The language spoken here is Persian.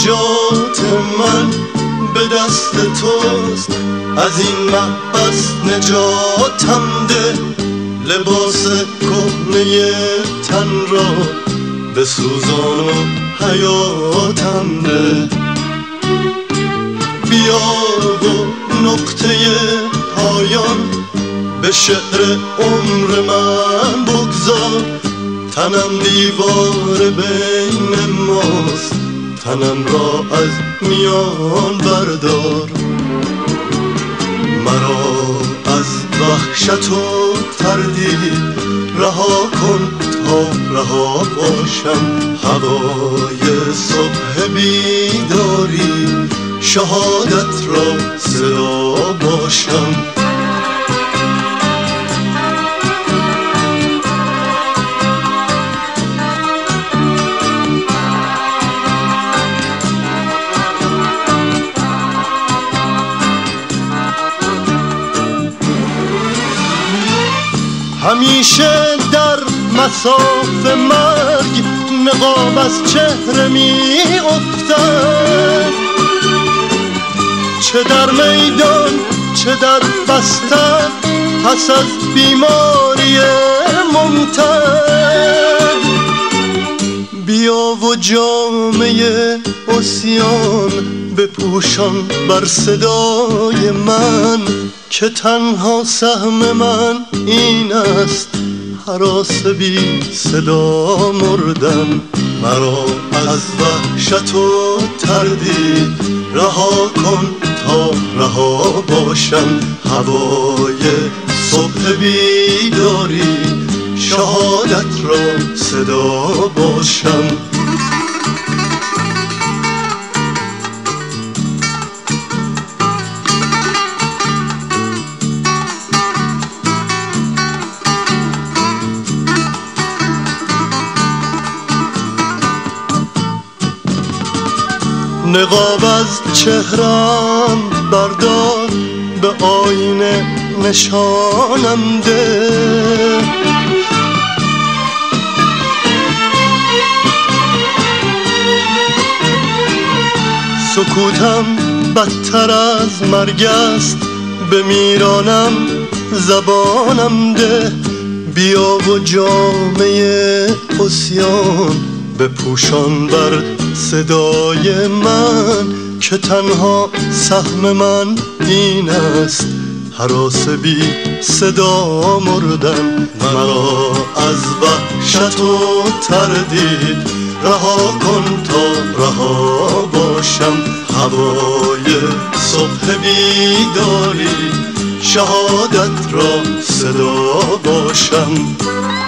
نجات من به دست توست، از این محبس نجاتم ده، لباس کهنه تن را به سوزان و حیاتم ده. بیا و نقطه پایان به شعر عمر من بگذار، تنم دیوار بین ماست، تنم را از میان بردار. مرا از وحشت و تردید رها کن تا رها باشم، هوای صبح بیداری شهادت را صدا باشم. همیشه در مصاف مرگ نقاب از چهره می افتد، چه در میدان چه در بستر، پس از بیماری ممتد. بیا و جامه عصیان بپوشان بر صدای من، که تنها سهم من این است هراس بی صدا مردن. مرا از وحشت و تردید رها کن تا رها باشم، هوای صبح بیداری شهادت را صدا باشم. نقاب از چهرم بردار، به آینه نشانم ده، سکوتم بدتر از مرگ است، بمیرانم زبانم ده. بیا و جامه عصیان بپوشان بر صدای من، که تنها سهم من این است هراس بی صدا مردن. مرا از وحشت و تردید رها کن تا رها باشم، هوای صبح بیداری شهادت را صدا باشم.